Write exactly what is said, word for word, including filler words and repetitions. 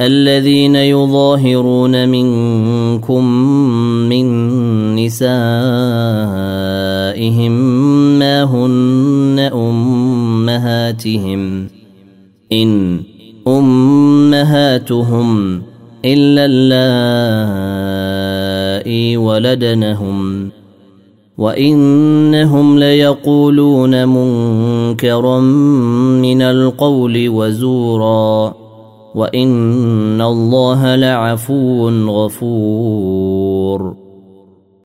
الذين يظاهرون منكم من نسائهم ما هن أمهاتهم إن أمهاتهم إلا اللائي ولدنهم وإنهم ليقولون منكرا من القول وزورا وإن الله لعفو غفور.